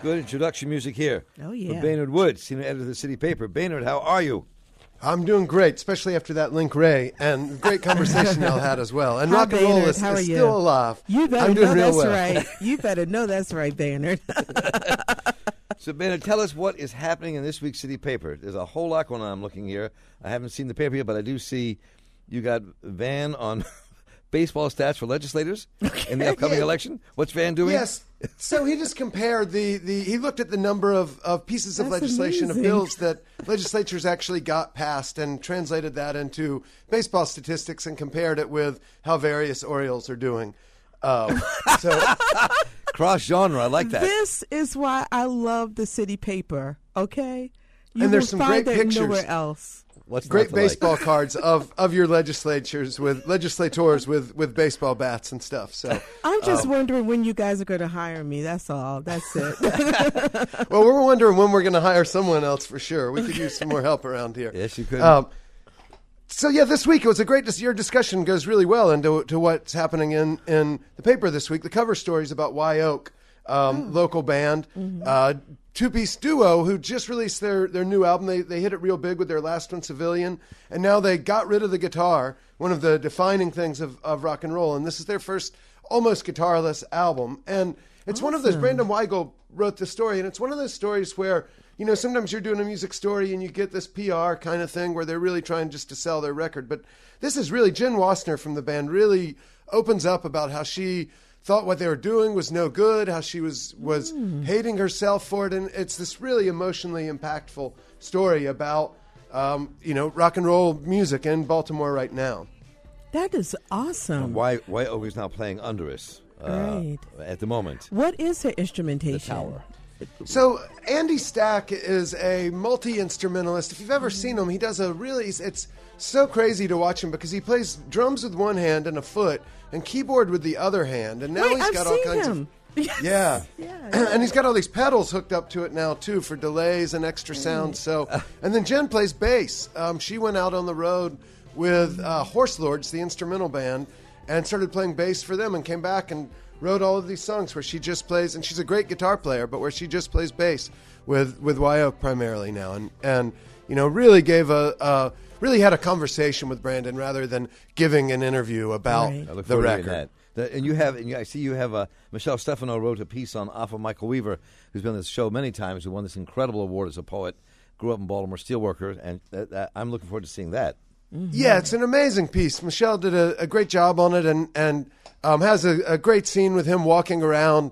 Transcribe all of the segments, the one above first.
good introduction music here. Oh, yeah. From Baynard Woods, senior editor of the City Paper. Baynard, how are you? I'm doing great, especially after that Link Ray and great conversation y'all had as well. And Hi, rock and roll Baynard. is How are you? still alive. You better I'm doing know real that's well. right. You better know that's right, Baynard. So, Baynard, tell us what is happening in this week's City Paper. There's a whole lot going on. I'm looking here. I haven't seen the paper yet, but I do see you got Van on baseball stats for legislators in the upcoming election. What's Van doing? Yes. So he just compared he looked at the number of pieces of That's legislation, amazing. of bills that legislatures actually got passed and translated that into baseball statistics and compared it with how various Orioles are doing. So Cross genre. I like that. This is why I love the City Paper, okay? You And there's will some find great that pictures. nowhere else. What's great not to like? baseball cards of your legislators with baseball bats and stuff. So I'm just wondering when you guys are going to hire me. That's all. That's it. well, we're wondering when we're going to hire someone else for sure. We could use some more help around here. Yes, you could. So yeah, this week it was a great. Your discussion goes really well into what's happening in the paper this week. The cover story is about Y Oak, local band, two-piece duo who just released their new album. They hit it real big with their last one, Civilian, and now they got rid of the guitar, one of the defining things of rock and roll. And this is their first almost guitarless album. And it's one of those. Brandon Weigel wrote the story, and it's one of those stories where, you know, sometimes you're doing a music story and you get this PR kind of thing where they're really trying just to sell their record. But this is really, Jen Wassner from the band really opens up about how she thought what they were doing was no good, how she was hating herself for it. And it's this really emotionally impactful story about, rock and roll music in Baltimore right now. That is awesome. Why Oak is now playing under us Right. at the moment. What is her instrumentation? The Tower. So Andy Stack is a multi-instrumentalist. If you've ever seen him, he does it's so crazy to watch him because he plays drums with one hand and a foot and keyboard with the other hand. And now Wait, he's I've got all seen kinds him. of Yeah. And he's got all these pedals hooked up to it now too for delays and extra sound. So and then Jen plays bass. She went out on the road with Horse Lords, the instrumental band, and started playing bass for them and came back and wrote all of these songs where she just plays, and she's a great guitar player, but where she just plays bass with Y Oak primarily now, and really gave really had a conversation with Brandon rather than giving an interview about I look the forward to record. hearing that. I see you have Michelle Stefano wrote a piece on Alpha Michael Weaver, who's been on this show many times, who won this incredible award as a poet, grew up in Baltimore, steelworker, and I'm looking forward to seeing that. Mm-hmm. Yeah, it's an amazing piece. Michelle did a great job on it, and has a great scene with him walking around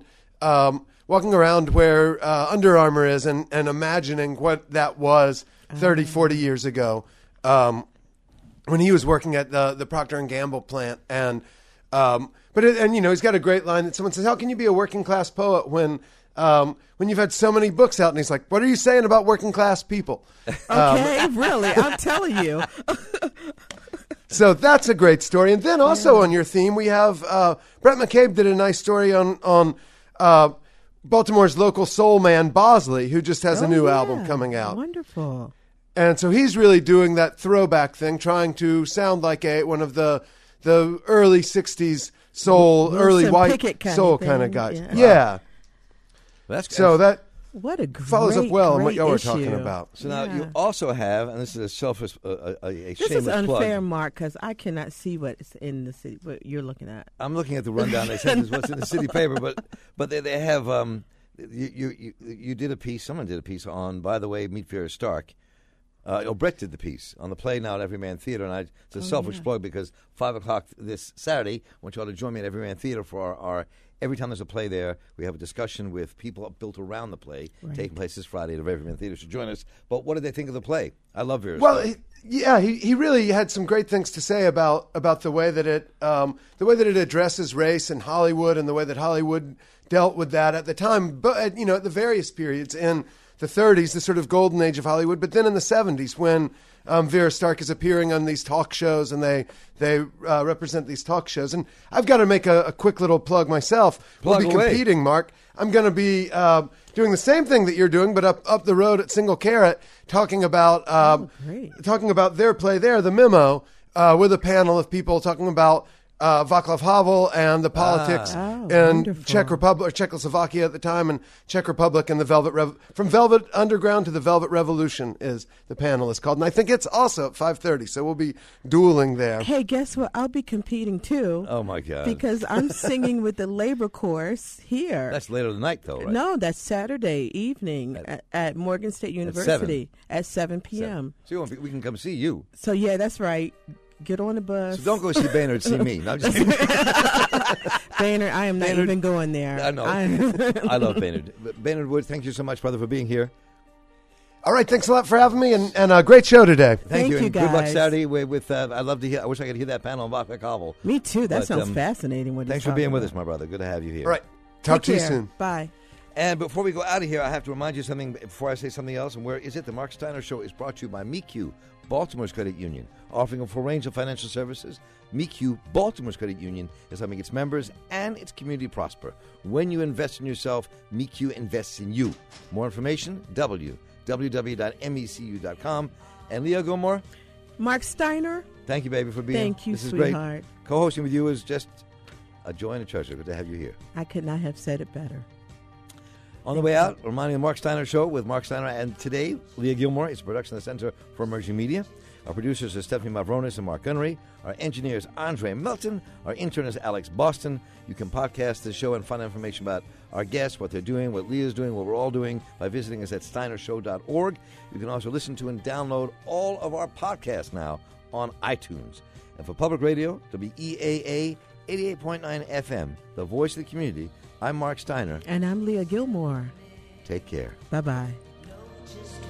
where Under Armour is, and imagining what that was 30, 40 years ago, when he was working at the Procter & Gamble plant. And he's got a great line that someone says, "How can you be a working class poet when you've had so many books out?" And he's like, "What are you saying about working class people?" Okay, really, I'm telling you. So that's a great story. And then also on your theme, we have Brett McCabe did a nice story on Baltimore's local soul man, Bosley, who just has a new album coming out. Wonderful. And so he's really doing that throwback thing, trying to sound like one of the early 60s soul, Wilson early white Pickett kind soul of thing. kind of guys. Yeah. Yeah. That's So that What a great, follows up well on what great y'all were issue. talking about. So now you also have, and this is a selfish, a This shameless is unfair, plug. Mark, because I cannot see what's in the city. What you're looking at. I'm looking at the rundown. They said this is what's in the City Paper, but they have you did a piece. Someone did a piece on, by the way, Meet Vera Stark. Brett did the piece on the Play Now at Everyman Theater, and it's a selfish plug because 5 o'clock this Saturday, I want you all to join me at Everyman Theater for our every time there's a play there, we have a discussion with people built around the play, taking place this Friday at Everyman Theater. So join us. But what did they think of the play? I love Vera Stark. Well, he really had some great things to say about the way that it addresses race in Hollywood and the way that Hollywood dealt with that at the time, but at the various periods in the 30s, the sort of golden age of Hollywood, but then in the 70s when Vera Stark is appearing on these talk shows, and they represent these talk shows. And I've got to make a quick little plug myself. Plug we'll be away. competing, Mark. I'm going to be doing the same thing that you're doing, but up the road at Single Carrot, talking about their play there, The Memo, with a panel of people talking about Václav Havel and the politics Oh, in wonderful. Czech Republic or Czechoslovakia at the time, and Czech Republic and the from Velvet Underground to the Velvet Revolution is the panel is called, and I think it's also at 5:30. So we'll be dueling there. Hey, guess what? I'll be competing too. Oh my God! Because I'm singing with the labor course here. That's later tonight, though, right? No, that's Saturday evening at Morgan State University at 7 p.m. So we can come see you. So, yeah, that's right. Get on the bus. So don't go see Baynard, see me. No, I'm just kidding. Baynard, I am not Baynard- even going there. I know. I love Baynard. But Baynard Wood, thank you so much, brother, for being here. All right, thanks a lot for having me, and a great show today. Thank you, and good luck guys. Saturday with I love to hear. I wish I could hear that panel on Václav Havel. Me too. That But, sounds fascinating. What Thanks he's for being talking with about. us, my brother. Good to have you here. All right, talk to Take you care. soon. Bye. And before we go out of here, I have to remind you something before I say something else. And where is it? The Mark Steiner Show is brought to you by MeQ, Baltimore's credit union, offering a full range of financial services. MeQ, Baltimore's credit union, is helping its members and its community prosper. When you invest in yourself, MeQ invests in you. More information, www.mecu.com. And Leah Gilmore, Mark Steiner. thank you, baby, for being here. Thank you, This is sweetheart. great. Co-hosting with you is just a joy and a treasure. Good to have you here. I could not have said it better. On the way out, reminding the Mark Steiner Show with Mark Steiner. And today, Leah Gilmore is a production of the Center for Emerging Media. Our producers are Stephanie Mavronis and Mark Gunnery. Our engineer is Andre Melton. Our intern is Alex Boston. You can podcast the show and find information about our guests, what they're doing, what Leah's doing, what we're all doing by visiting us at steinershow.org. You can also listen to and download all of our podcasts now on iTunes. And for public radio, WEAA 88.9 FM, the voice of the community, I'm Mark Steiner. And I'm Leah Gilmore. Take care. Bye-bye. Just